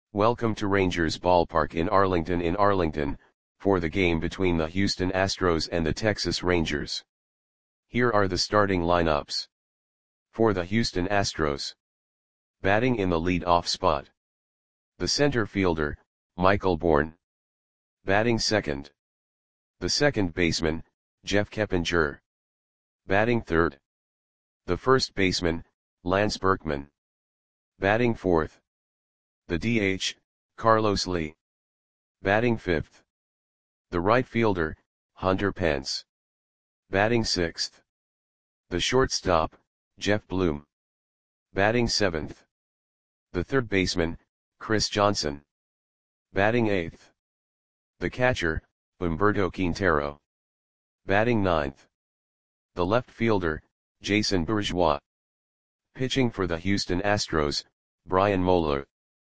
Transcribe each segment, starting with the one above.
Welcome to Rangers Ballpark in Arlington, for the game between the Houston Astros and the Texas Rangers. Here are the starting lineups. For the Houston Astros. Batting in the lead-off spot. The center fielder, Michael Bourn. Batting second. The second baseman, Jeff Keppinger. Batting third. The first baseman, Lance Berkman. Batting fourth. The DH, Carlos Lee. Batting fifth. The right fielder, Hunter Pence. Batting sixth. The shortstop, Jeff Bloom. Batting seventh. The third baseman, Chris Johnson. Batting eighth. The catcher, Humberto Quintero. Batting ninth. The left fielder, Jason Bourgeois. Pitching for the Houston Astros, Brian Moeller.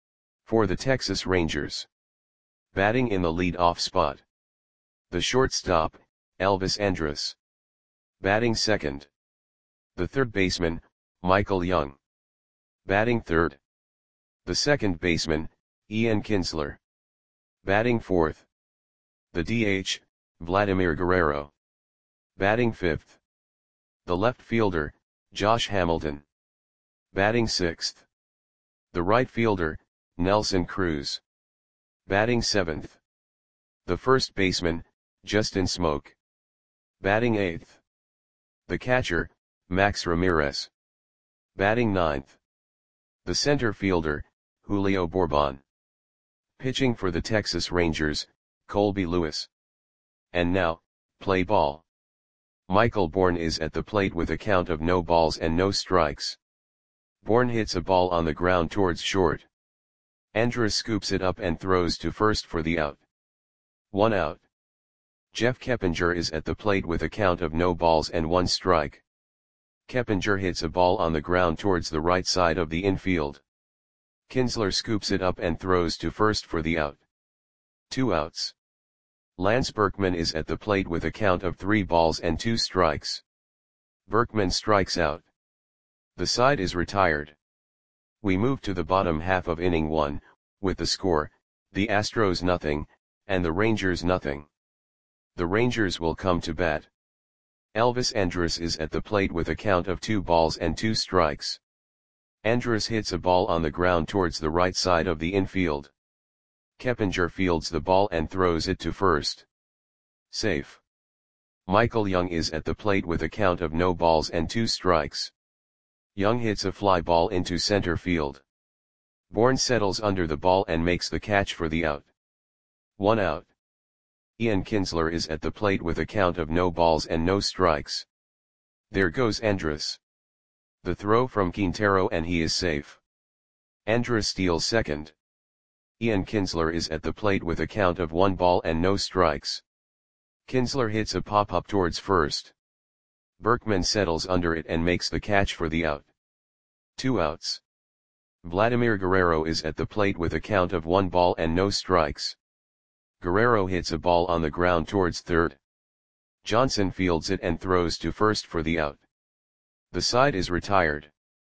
For the Texas Rangers. Batting in the lead-off spot. The shortstop, Elvis Andrus. Batting second. The third baseman, Michael Young. Batting third. The second baseman, Ian Kinsler. Batting fourth. The DH, Vladimir Guerrero. Batting fifth. The left fielder, Josh Hamilton. Batting sixth. The right fielder, Nelson Cruz. Batting seventh. The first baseman, Justin Smoke. Batting eighth. The catcher, Max Ramirez. Batting ninth. The center fielder, Julio Bourbon. Pitching for the Texas Rangers, Colby Lewis. And now, play ball. Michael Bourn is at the plate with a count of no balls and no strikes. Bourn hits a ball on the ground towards short. Andrus scoops it up and throws to first for the out. 1 out. Jeff Keppinger is at the plate with a count of no balls and 1 strike. Keppinger hits a ball on the ground towards the right side of the infield. Kinsler scoops it up and throws to first for the out. 2 outs. Lance Berkman is at the plate with a count of 3 balls and 2 strikes. Berkman strikes out. The side is retired. We move to the bottom half of inning 1, with the score, the Astros nothing, and the Rangers nothing. The Rangers will come to bat. Elvis Andrus is at the plate with a count of 2 balls and 2 strikes. Andrus hits a ball on the ground towards the right side of the infield. Keppinger fields the ball and throws it to first. Safe. Michael Young is at the plate with a count of no balls and 2 strikes. Young hits a fly ball into center field. Bourn settles under the ball and makes the catch for the out. 1 out. Ian Kinsler is at the plate with a count of no balls and no strikes. There goes Andrus. The throw from Quintero and he is safe. Andrus steals second. Ian Kinsler is at the plate with a count of 1 ball and no strikes. Kinsler hits a pop-up towards first. Berkman settles under it and makes the catch for the out. 2 outs. Vladimir Guerrero is at the plate with a count of 1 ball and no strikes. Guerrero hits a ball on the ground towards third. Johnson fields it and throws to first for the out. The side is retired.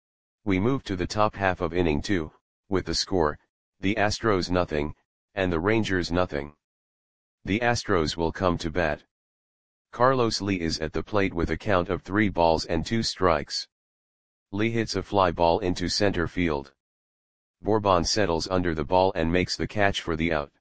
We move to the top half of inning 2, with the score, the Astros nothing, and the Rangers nothing. The Astros will come to bat. Carlos Lee is at the plate with a count of 3 balls and 2 strikes. Lee hits a fly ball into center field. Bourbon settles under the ball and makes the catch for the out.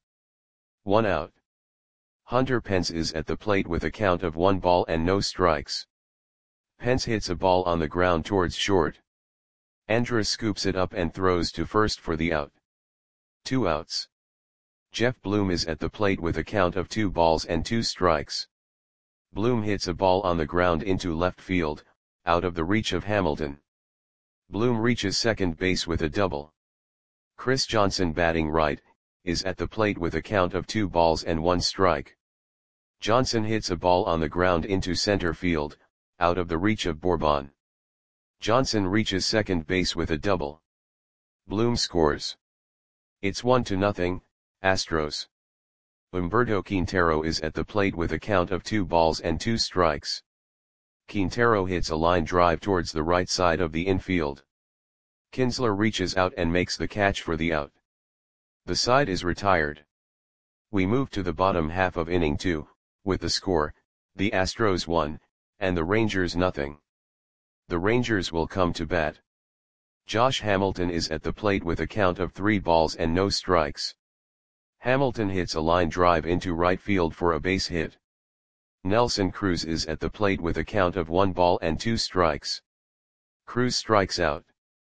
1 out. Hunter Pence is at the plate with a count of 1 ball and no strikes. Pence hits a ball on the ground towards short. Andrus scoops it up and throws to first for the out. 2 outs. Jeff Bloom is at the plate with a count of 2 balls and 2 strikes. Bloom hits a ball on the ground into left field, out of the reach of Hamilton. Bloom reaches second base with a double. Chris Johnson, batting right, is at the plate with a count of 2 balls and 1 strike. Johnson hits a ball on the ground into center field, out of the reach of Bourbon. Johnson reaches second base with a double. Bloom scores. It's 1-0, Astros. Humberto Quintero is at the plate with a count of 2 balls and 2 strikes. Quintero hits a line drive towards the right side of the infield. Kinsler reaches out and makes the catch for the out. The side is retired. We move to the bottom half of inning 2, with the score, the Astros 1, and the Rangers nothing. The Rangers will come to bat. Josh Hamilton is at the plate with a count of 3 balls and no strikes. Hamilton hits a line drive into right field for a base hit. Nelson Cruz is at the plate with a count of 1 ball and 2 strikes. Cruz strikes out.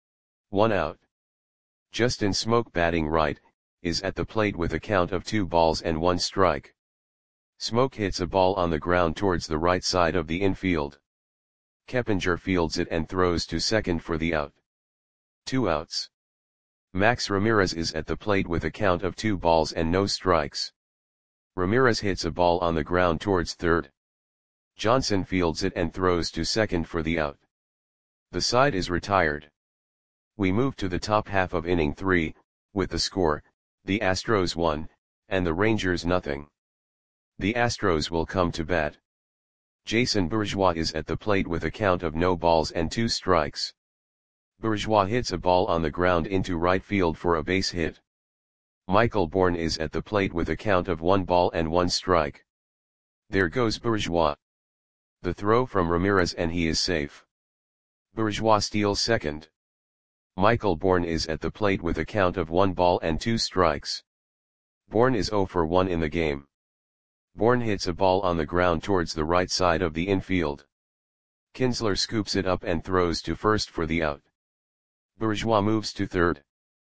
1 out. Justin Smoke, batting right, is at the plate with a count of 2 balls and 1 strike. Smoke hits a ball on the ground towards the right side of the infield. Keppinger fields it and throws to second for the out. 2 outs. Max Ramirez is at the plate with a count of 2 balls and no strikes. Ramirez hits a ball on the ground towards third. Johnson fields it and throws to second for the out. The side is retired. We move to the top half of inning 3, with the score, the Astros 1, and the Rangers nothing. The Astros will come to bat. Jason Bourgeois is at the plate with a count of no balls and 2 strikes. Bourgeois hits a ball on the ground into right field for a base hit. Michael Bourne is at the plate with a count of 1 ball and 1 strike. There goes Bourgeois. The throw from Ramirez and he is safe. Bourgeois steals second. Michael Bourne is at the plate with a count of 1 ball and 2 strikes. Bourne is 0 for 1 in the game. Bourne hits a ball on the ground towards the right side of the infield. Kinsler scoops it up and throws to first for the out. Bourgeois moves to third.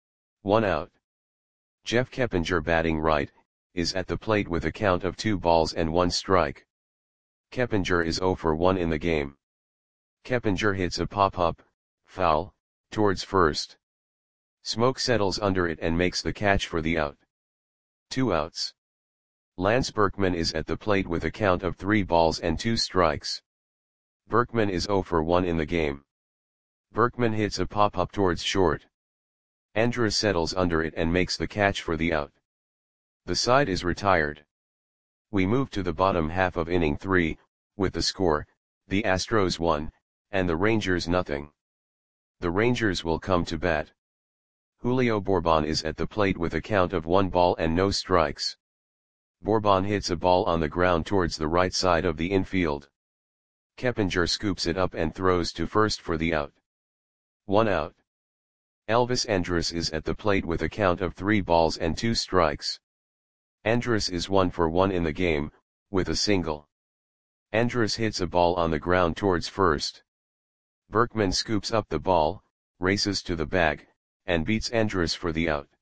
1 out. Jeff Keppinger, batting right, is at the plate with a count of 2 balls and 1 strike. Keppinger is 0 for 1 in the game. Keppinger hits a pop-up, foul, towards first. Smoke settles under it and makes the catch for the out. 2 outs. Lance Berkman is at the plate with a count of 3 balls and 2 strikes. Berkman is 0 for 1 in the game. Berkman hits a pop-up towards short. Andrus settles under it and makes the catch for the out. The side is retired. We move to the bottom half of inning 3, with the score, the Astros 1, and the Rangers nothing. The Rangers will come to bat. Julio Bourbon is at the plate with a count of 1 ball and no strikes. Bourbon hits a ball on the ground towards the right side of the infield. Keppinger scoops it up and throws to first for the out. 1 out. Elvis Andrus is at the plate with a count of 3 balls and 2 strikes. Andrus is 1 for 1 in the game, with a single. Andrus hits a ball on the ground towards first. Berkman scoops up the ball, races to the bag, and beats Andrus for the out.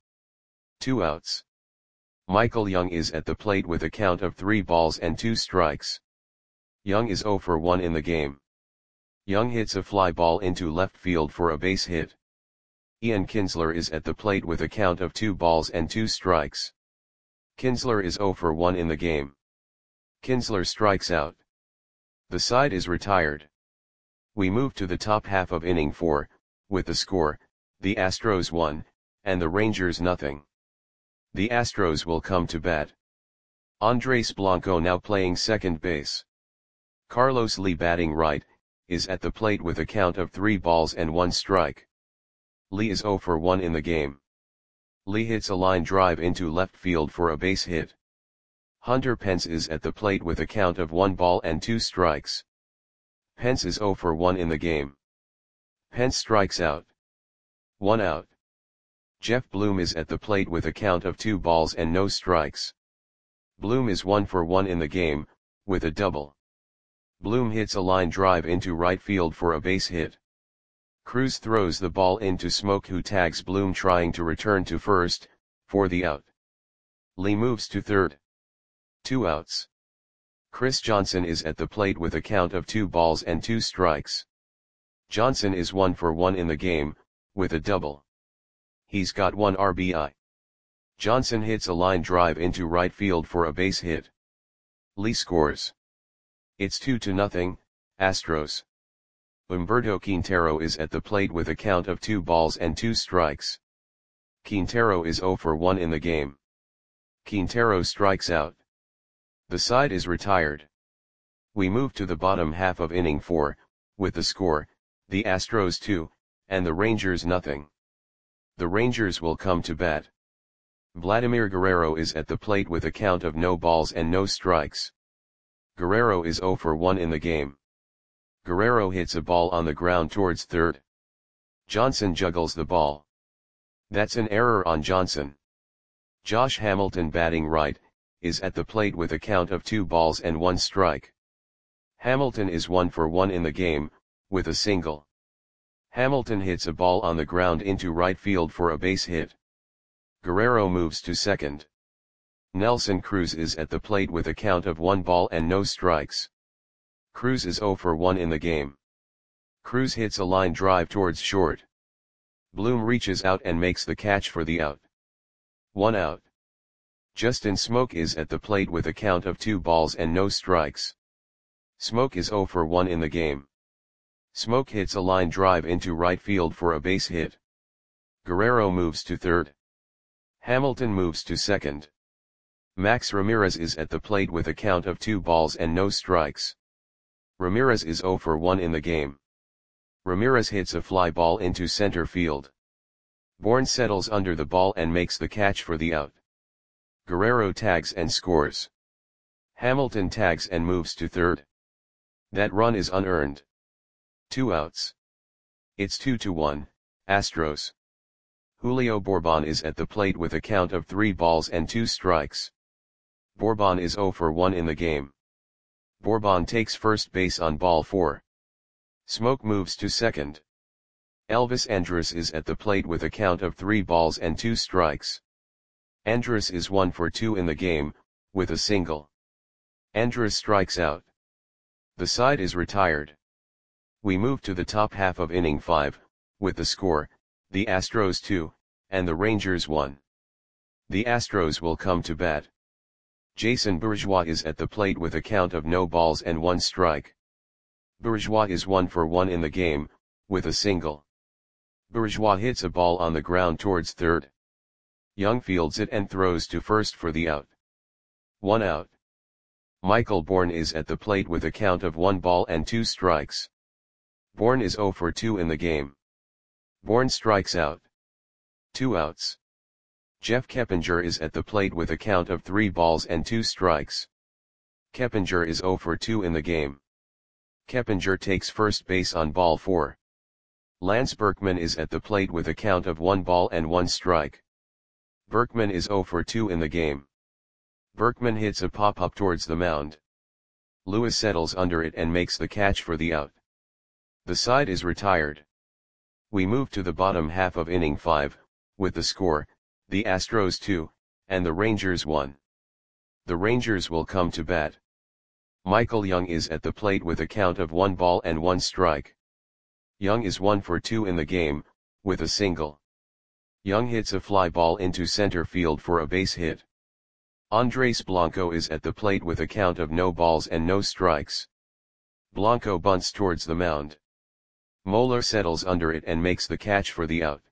2 outs. Michael Young is at the plate with a count of 3 balls and 2 strikes. Young is 0 for 1 in the game. Young hits a fly ball into left field for a base hit. Ian Kinsler is at the plate with a count of 2 balls and 2 strikes. Kinsler is 0 for 1 in the game. Kinsler strikes out. The side is retired. We move to the top half of inning 4, with the score, the Astros 1, and the Rangers nothing. The Astros will come to bat. Andres Blanco now playing second base. Carlos Lee, batting right, is at the plate with a count of 3 balls and 1 strike. Lee is 0 for 1 in the game. Lee hits a line drive into left field for a base hit. Hunter Pence is at the plate with a count of 1 ball and 2 strikes. Pence is 0 for 1 in the game. Pence strikes out. 1 out. Jeff Bloom is at the plate with a count of 2 balls and no strikes. Bloom is 1 for 1 in the game, with a double. Bloom hits a line drive into right field for a base hit. Cruz throws the ball into Smoke, who tags Bloom trying to return to first, for the out. Lee moves to third. 2 outs. Chris Johnson is at the plate with a count of 2 balls and 2 strikes. Johnson is 1 for 1 in the game, with a double. He's got 1 RBI. Johnson hits a line drive into right field for a base hit. Lee scores. It's 2-0, Astros. Humberto Quintero is at the plate with a count of 2 balls and 2 strikes. Quintero is 0 for 1 in the game. Quintero strikes out. The side is retired. We move to the bottom half of inning 4, with the score, the Astros 2, and the Rangers nothing. The Rangers will come to bat. Vladimir Guerrero is at the plate with a count of no balls and no strikes. Guerrero is 0 for 1 in the game. Guerrero hits a ball on the ground towards third. Johnson juggles the ball. That's an error on Johnson. Josh Hamilton, batting right, is at the plate with a count of 2 balls and 1 strike. Hamilton is 1 for 1 in the game, with a single. Hamilton hits a ball on the ground into right field for a base hit. Guerrero moves to second. Nelson Cruz is at the plate with a count of 1 ball and no strikes. Cruz is 0 for 1 in the game. Cruz hits a line drive towards short. Bloom reaches out and makes the catch for the out. 1 out. Justin Smoak is at the plate with a count of 2 balls and no strikes. Smoak is 0 for 1 in the game. Smoak hits a line drive into right field for a base hit. Guerrero moves to third. Hamilton moves to second. Max Ramirez is at the plate with a count of 2 balls and no strikes. Ramirez is 0 for 1 in the game. Ramirez hits a fly ball into center field. Bourne settles under the ball and makes the catch for the out. Guerrero tags and scores. Hamilton tags and moves to third. That run is unearned. 2 outs. It's 2-1, Astros. Julio Bourbon is at the plate with a count of 3 balls and 2 strikes. Bourbon is 0 for 1 in the game. Bourbon takes first base on ball 4. Smoak moves to second. Elvis Andrus is at the plate with a count of 3 balls and 2 strikes. Andrus is 1 for 2 in the game, with a single. Andrus strikes out. The side is retired. We move to the top half of inning 5, with the score, the Astros 2, and the Rangers 1. The Astros will come to bat. Jason Bourgeois is at the plate with a count of no balls and 1 strike. Bourgeois is 1 for 1 in the game, with a single. Bourgeois hits a ball on the ground towards third. Young fields it and throws to first for the out. 1 out. Michael Bourne is at the plate with a count of 1 ball and 2 strikes. Bourne is 0 for 2 in the game. Bourne strikes out. 2 outs. Jeff Keppinger is at the plate with a count of 3 balls and 2 strikes. Keppinger is 0 for 2 in the game. Keppinger takes first base on ball 4. Lance Berkman is at the plate with a count of 1 ball and 1 strike. Berkman is 0 for 2 in the game. Berkman hits a pop-up towards the mound. Lewis settles under it and makes the catch for the out. The side is retired. We move to the bottom half of inning 5, with the score, the Astros 2, and the Rangers 1. The Rangers will come to bat. Michael Young is at the plate with a count of 1 ball and 1 strike. Young is 1 for 2 in the game, with a single. Young hits a fly ball into center field for a base hit. Andres Blanco is at the plate with a count of no balls and no strikes. Blanco bunts towards the mound. Moeller settles under it and makes the catch for the out.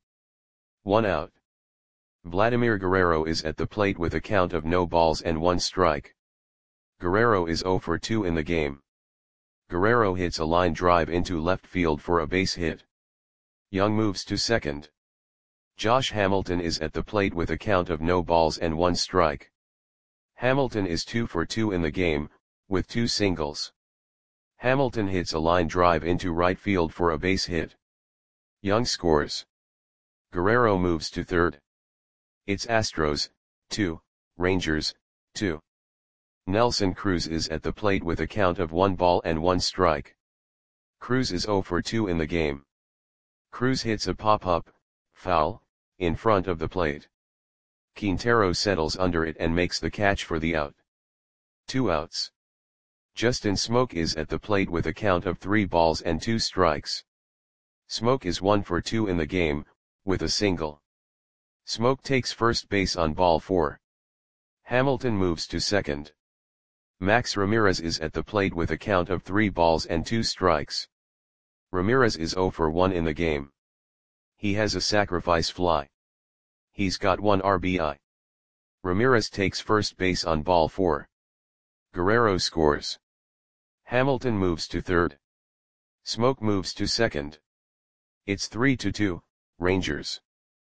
1 out. Vladimir Guerrero is at the plate with a count of no balls and 1 strike. Guerrero is 0 for 2 in the game. Guerrero hits a line drive into left field for a base hit. Young moves to second. Josh Hamilton is at the plate with a count of no balls and 1 strike. Hamilton is 2 for 2 in the game, with 2 singles. Hamilton hits a line drive into right field for a base hit. Young scores. Guerrero moves to third. It's Astros, 2, Rangers, 2. Nelson Cruz is at the plate with a count of 1 ball and 1 strike. Cruz is 0 for 2 in the game. Cruz hits a pop-up, foul, in front of the plate. Quintero settles under it and makes the catch for the out. 2 outs. Justin Smoak is at the plate with a count of 3 balls and 2 strikes. Smoak is 1 for 2 in the game, with a single. Smoak takes first base on ball 4. Hamilton moves to second. Max Ramirez is at the plate with a count of 3 balls and 2 strikes. Ramirez is 0 for 1 in the game. He has a sacrifice fly. He's got 1 RBI. Ramirez takes first base on ball 4. Guerrero scores. Hamilton moves to third. Smoak moves to second. It's 3-2, Rangers.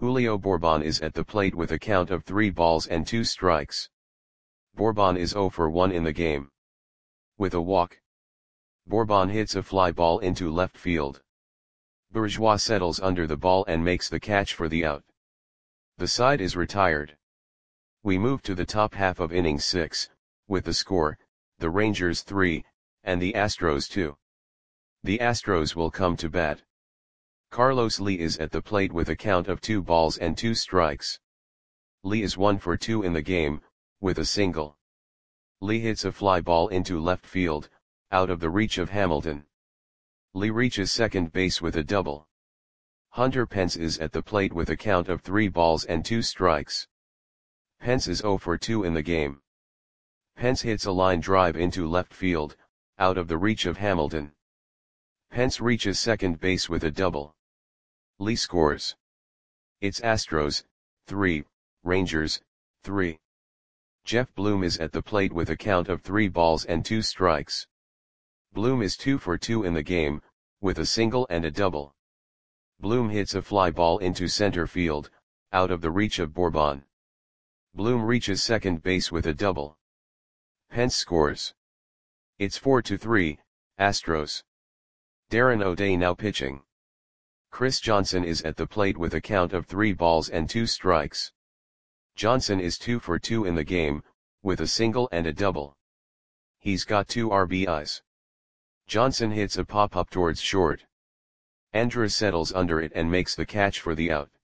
Julio Bourbon is at the plate with a count of 3 balls and 2 strikes. Bourbon is 0 for 1 in the game. With a walk, Bourbon hits a fly ball into left field. Bourgeois settles under the ball and makes the catch for the out. The side is retired. We move to the top half of inning 6, with the score, the Rangers 3, and the Astros 2. The Astros will come to bat. Carlos Lee is at the plate with a count of 2 balls and 2 strikes. Lee is 1 for 2 in the game, with a single. Lee hits a fly ball into left field, out of the reach of Hamilton. Lee reaches second base with a double. Hunter Pence is at the plate with a count of 3 balls and 2 strikes. Pence is 0 for 2 in the game. Pence hits a line drive into left field, out of the reach of Hamilton. Pence reaches second base with a double. Lee scores. It's Astros, 3, Rangers, 3. Jeff Bloom is at the plate with a count of 3 balls and 2 strikes. Bloom is 2 for 2 in the game, with a single and a double. Bloom hits a fly ball into center field, out of the reach of Bourbon. Bloom reaches second base with a double. Pence scores. It's 4-3, Astros. Darren O'Day now pitching. Chris Johnson is at the plate with a count of 3 balls and 2 strikes. Johnson is 2 for 2 in the game, with a single and a double. He's got 2 RBIs. Johnson hits a pop-up towards short. Andrus settles under it and makes the catch for the out.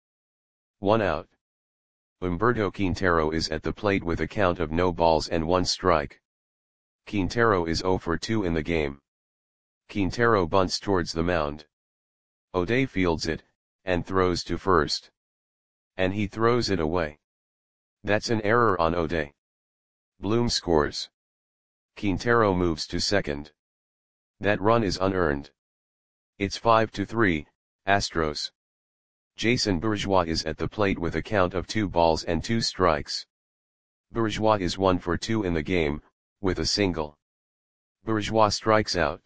1 out. Humberto Quintero is at the plate with a count of no balls and 1 strike. Quintero is 0 for 2 in the game. Quintero bunts towards the mound. O'Day fields it, and throws to first. And he throws it away. That's an error on O'Day. Bloom scores. Quintero moves to second. That run is unearned. It's 5-3, Astros. Jason Bourgeois is at the plate with a count of 2 balls and 2 strikes. Bourgeois is 1 for 2 in the game, with a single. Bourgeois strikes out.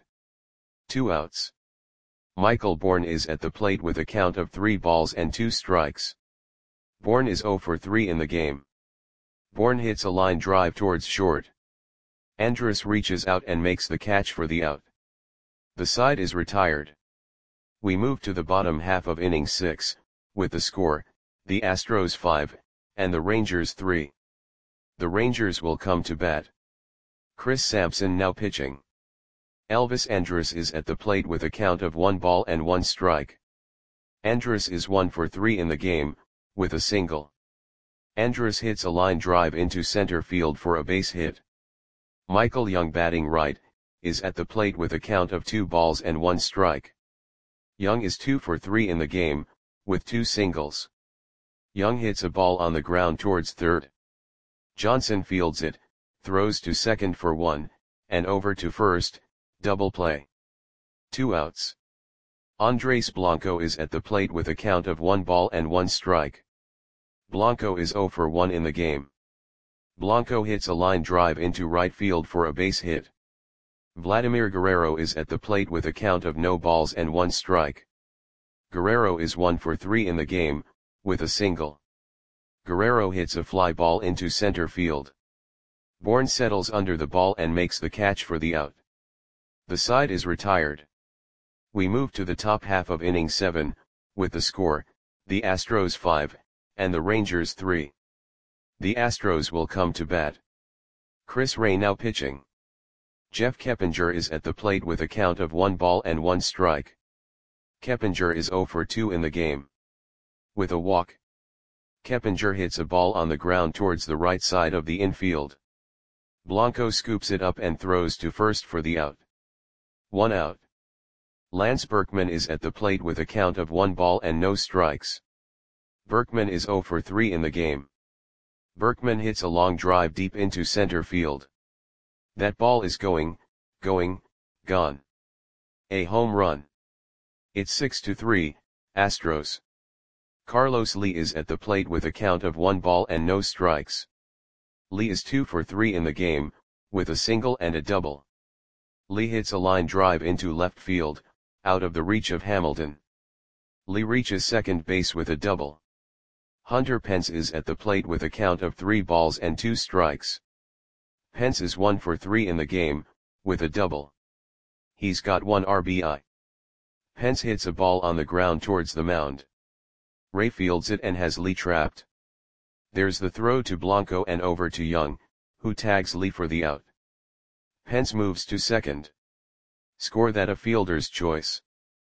2 outs. Michael Bourne is at the plate with a count of 3 balls and 2 strikes. Bourne is 0 for 3 in the game. Bourne hits a line drive towards short. Andrus reaches out and makes the catch for the out. The side is retired. We move to the bottom half of inning 6, with the score, the Astros 5, and the Rangers 3. The Rangers will come to bat. Chris Sampson now pitching. Elvis Andrus is at the plate with a count of 1 ball and 1 strike. Andrus is 1 for 3 in the game, with a single. Andrus hits a line drive into center field for a base hit. Michael Young batting right, is at the plate with a count of 2 balls and 1 strike. Young is 2 for 3 in the game, with 2 singles. Young hits a ball on the ground towards third. Johnson fields it, throws to second for 1, and over to first, double play. 2 outs. Andres Blanco is at the plate with a count of 1 ball and 1 strike. Blanco is 0 for 1 in the game. Blanco hits a line drive into right field for a base hit. Vladimir Guerrero is at the plate with a count of no balls and 1 strike. Guerrero is 1 for 3 in the game, with a single. Guerrero hits a fly ball into center field. Bourne settles under the ball and makes the catch for the out. The side is retired. We move to the top half of inning 7, with the score, the Astros 5, and the Rangers 3. The Astros will come to bat. Chris Ray now pitching. Jeff Keppinger is at the plate with a count of 1 ball and 1 strike. Keppinger is 0 for 2 in the game. With a walk, Keppinger hits a ball on the ground towards the right side of the infield. Blanco scoops it up and throws to first for the out. 1 out. Lance Berkman is at the plate with a count of 1 ball and no strikes. Berkman is 0 for 3 in the game. Berkman hits a long drive deep into center field. That ball is gone. A home run. It's 6-3, Astros. Carlos Lee is at the plate with a count of 1 ball and no strikes. Lee is 2 for 3 in the game, with a single and a double. Lee hits a line drive into left field, out of the reach of Hamilton. Lee reaches second base with a double. Hunter Pence is at the plate with a count of 3 balls and 2 strikes. Pence is 1 for 3 in the game, with a double. He's got 1 RBI. Pence hits a ball on the ground towards the mound. Ray fields it and has Lee trapped. There's the throw to Blanco and over to Young, who tags Lee for the out. Pence moves to second. Score that a fielder's choice.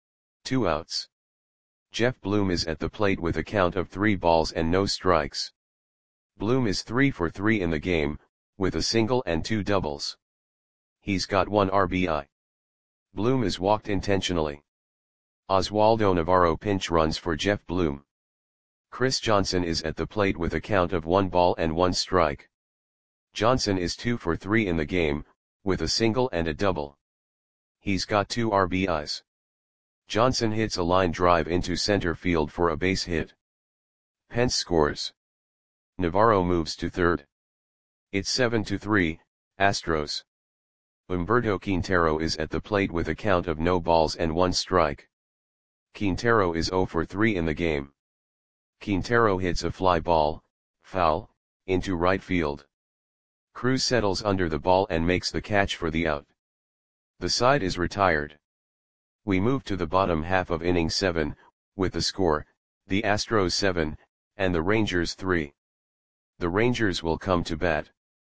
2 outs. Jeff Bloom is at the plate with a count of 3 balls and no strikes. Bloom is 3 for 3 in the game, with a single and 2 doubles. He's got 1 RBI. Bloom is walked intentionally. Oswaldo Navarro pinch runs for Jeff Bloom. Chris Johnson is at the plate with a count of 1 ball and 1 strike. Johnson is 2 for 3 in the game, with a single and a double. He's got 2 RBIs. Johnson hits a line drive into center field for a base hit. Pence scores. Navarro moves to third. It's 7-3, Astros. Humberto Quintero is at the plate with a count of no balls and 1 strike. Quintero is 0 for 3 in the game. Quintero hits a fly ball, foul, into right field. Cruz settles under the ball and makes the catch for the out. The side is retired. We move to the bottom half of inning 7, with the score, the Astros 7, and the Rangers 3. The Rangers will come to bat.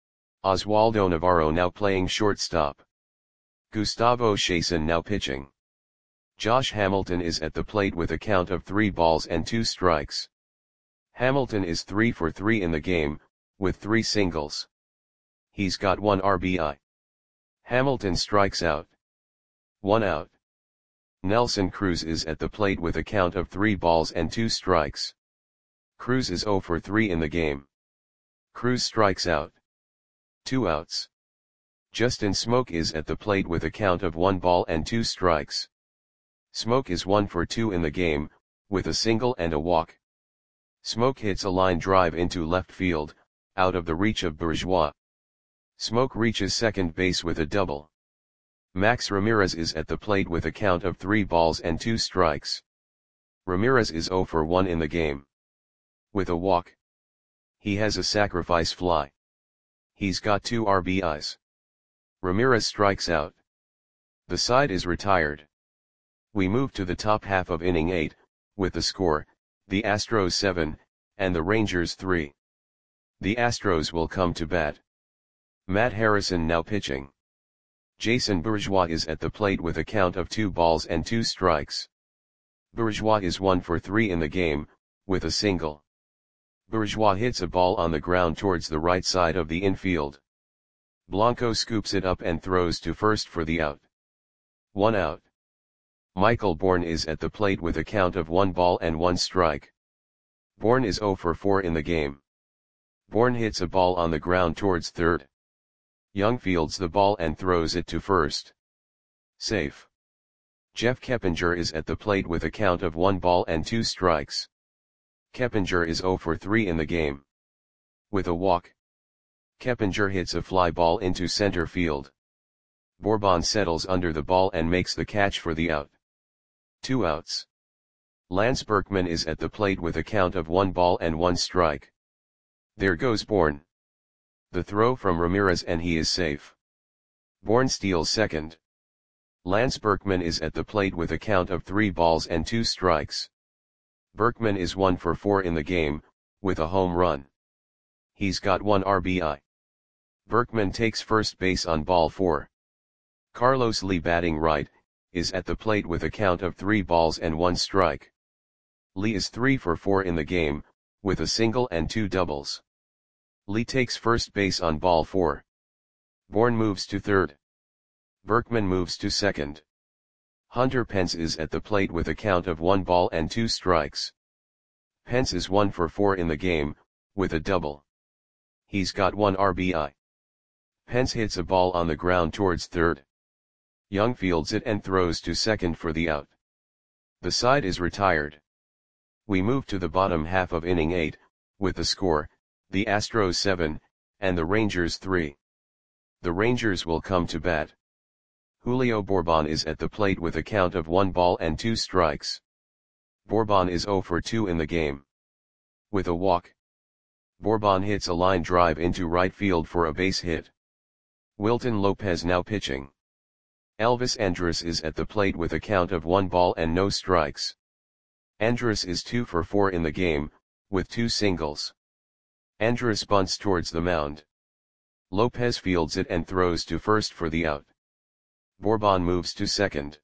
Oswaldo Navarro now playing shortstop. Gustavo Chason now pitching. Josh Hamilton is at the plate with a count of 3 balls and 2 strikes. Hamilton is 3 for 3 in the game, with 3 singles. He's got 1 RBI. Hamilton strikes out. 1 out. Nelson Cruz is at the plate with a count of 3 balls and 2 strikes. Cruz is 0 for 3 in the game. Cruz strikes out. 2 outs. Justin Smoke is at the plate with a count of 1 ball and 2 strikes. Smoke is 1 for 2 in the game, with a single and a walk. Smoke hits a line drive into left field, out of the reach of Bourgeois. Smoke reaches second base with a double. Max Ramirez is at the plate with a count of 3 balls and 2 strikes. Ramirez is 0 for 1 in the game. With a walk. He has a sacrifice fly. He's got 2 RBIs. Ramirez strikes out. The side is retired. We move to the top half of inning 8, with the score, the Astros 7, and the Rangers 3. The Astros will come to bat. Matt Harrison now pitching. Jason Bourgeois is at the plate with a count of 2 balls and 2 strikes. Bourgeois is 1 for 3 in the game, with a single. Bourgeois hits a ball on the ground towards the right side of the infield. Blanco scoops it up and throws to first for the out. 1 out. Michael Bourne is at the plate with a count of 1 ball and 1 strike. Bourne is 0 for 4 in the game. Bourne hits a ball on the ground towards third. Young fields the ball and throws it to first. Safe. Jeff Keppinger is at the plate with a count of 1 ball and 2 strikes. Keppinger is 0 for 3 in the game. With a walk. Keppinger hits a fly ball into center field. Bourbon settles under the ball and makes the catch for the out. 2 outs. Lance Berkman is at the plate with a count of 1 ball and 1 strike. There goes Bourne. The throw from Ramirez and he is safe. Bourne steals second. Lance Berkman is at the plate with a count of 3 balls and 2 strikes. Berkman is 1 for 4 in the game, with a home run. He's got 1 RBI. Berkman takes first base on ball 4. Carlos Lee batting right, is at the plate with a count of 3 balls and 1 strike. Lee is 3 for 4 in the game, with a single and 2 doubles. Lee takes first base on ball 4. Bourne moves to third. Berkman moves to second. Hunter Pence is at the plate with a count of 1 ball and 2 strikes. Pence is 1 for 4 in the game, with a double. He's got 1 RBI. Pence hits a ball on the ground towards third. Young fields it and throws to second for the out. The side is retired. We move to the bottom half of inning 8, with the score, the Astros 7, and the Rangers 3. The Rangers will come to bat. Julio Bourbon is at the plate with a count of 1 ball and 2 strikes. Bourbon is 0 for 2 in the game. With a walk. Bourbon hits a line drive into right field for a base hit. Wilton Lopez now pitching. Elvis Andrus is at the plate with a count of 1 ball and no strikes. Andrus is 2 for 4 in the game, with 2 singles. Andrus bunts towards the mound. Lopez fields it and throws to first for the out. Bourbon moves to second.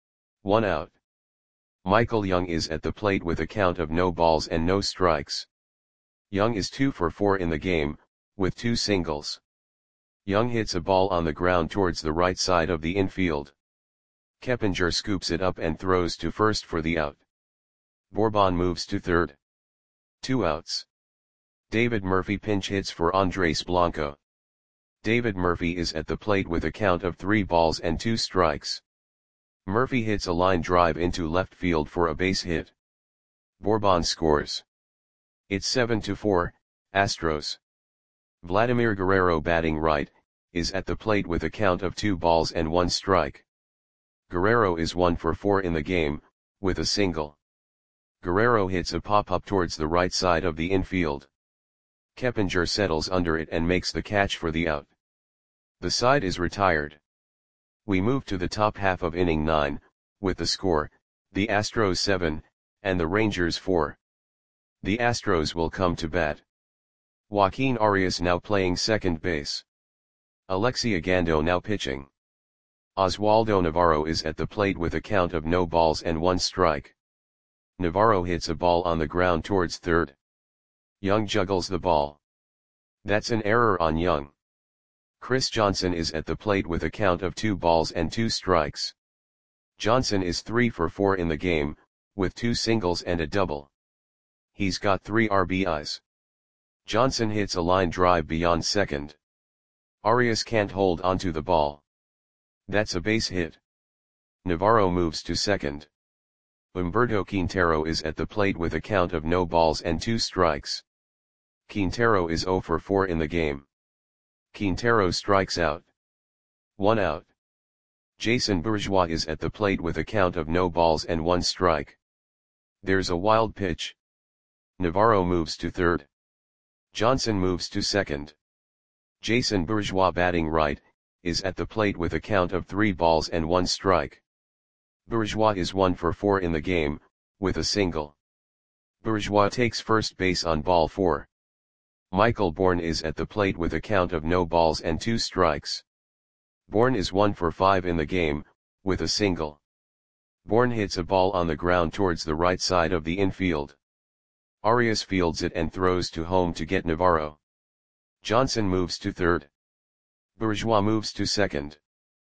1 out. Michael Young is at the plate with a count of no balls and no strikes. Young is 2 for 4 in the game, with 2 singles. Young hits a ball on the ground towards the right side of the infield. Keppinger scoops it up and throws to first for the out. Bourbon moves to third. 2 outs. David Murphy pinch hits for Andres Blanco. David Murphy is at the plate with a count of 3 balls and 2 strikes. Murphy hits a line drive into left field for a base hit. Bourbon scores. It's 7-4, Astros. Vladimir Guerrero batting right, is at the plate with a count of 2 balls and 1 strike. Guerrero is 1 for 4 in the game, with a single. Guerrero hits a pop-up towards the right side of the infield. Keppinger settles under it and makes the catch for the out. The side is retired. We move to the top half of inning 9, with the score, the Astros 7, and the Rangers 4. The Astros will come to bat. Joaquin Arias now playing second base. Alexi Ogando now pitching. Oswaldo Navarro is at the plate with a count of no balls and 1 strike. Navarro hits a ball on the ground towards third. Young juggles the ball. That's an error on Young. Chris Johnson is at the plate with a count of 2 balls and 2 strikes. Johnson is 3 for 4 in the game, with 2 singles and a double. He's got 3 RBIs. Johnson hits a line drive beyond second. Arias can't hold onto the ball. That's a base hit. Navarro moves to second. Humberto Quintero is at the plate with a count of no balls and 2 strikes. Quintero is 0 for 4 in the game. Quintero strikes out. 1 out. Jason Bourgeois is at the plate with a count of no balls and 1 strike. There's a wild pitch. Navarro moves to third. Johnson moves to second. Jason Bourgeois batting right, is at the plate with a count of 3 balls and 1 strike. Bourgeois is 1 for 4 in the game, with a single. Bourgeois takes first base on ball 4. Michael Bourne is at the plate with a count of no balls and 2 strikes. Bourne is 1 for 5 in the game, with a single. Bourne hits a ball on the ground towards the right side of the infield. Arias fields it and throws to home to get Navarro. Johnson moves to third. Bourgeois moves to second.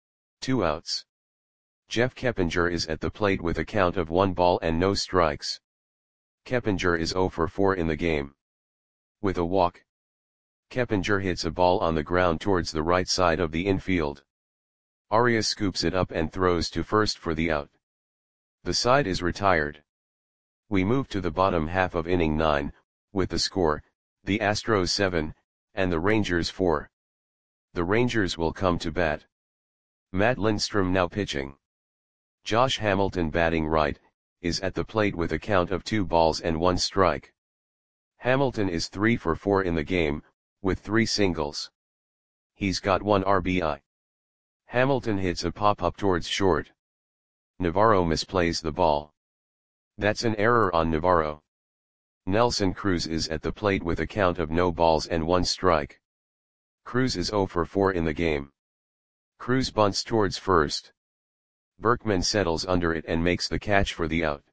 2 outs. Jeff Keppinger is at the plate with a count of 1 ball and no strikes. Keppinger is 0 for 4 in the game. With a walk. Keppinger hits a ball on the ground towards the right side of the infield. Arias scoops it up and throws to first for the out. The side is retired. We move to the bottom half of inning 9, with the score, the Astros 7, and the Rangers 4. The Rangers will come to bat. Matt Lindstrom now pitching. Josh Hamilton batting right, is at the plate with a count of 2 balls and 1 strike. Hamilton is 3 for 4 in the game, with 3 singles. He's got 1 RBI. Hamilton hits a pop-up towards short. Navarro misplays the ball. That's an error on Navarro. Nelson Cruz is at the plate with a count of no balls and 1 strike. Cruz is 0 for 4 in the game. Cruz bunts towards first. Berkman settles under it and makes the catch for the out.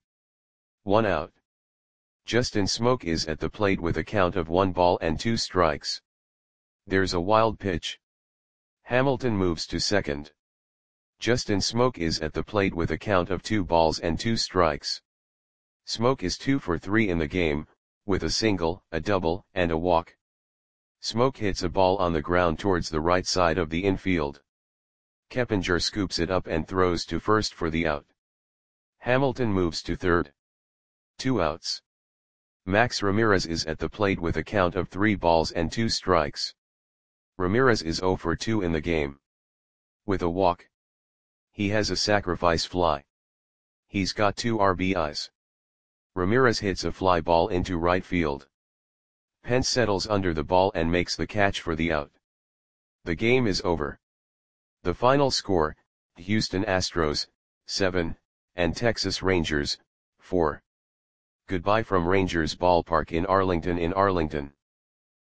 1 out. Justin Smoak is at the plate with a count of 1 ball and 2 strikes. There's a wild pitch. Hamilton moves to second. Justin Smoak is at the plate with a count of 2 balls and 2 strikes. Smoak is 2 for 3 in the game, with a single, a double, and a walk. Smoak hits a ball on the ground towards the right side of the infield. Keppinger scoops it up and throws to first for the out. Hamilton moves to third. 2 outs. Max Ramirez is at the plate with a count of 3 balls and 2 strikes. Ramirez is 0 for 2 in the game. With a walk. He has a sacrifice fly. He's got 2 RBIs. Ramirez hits a fly ball into right field. Pence settles under the ball and makes the catch for the out. The game is over. The final score, Houston Astros, 7, and Texas Rangers, 4. Goodbye from Rangers Ballpark in Arlington.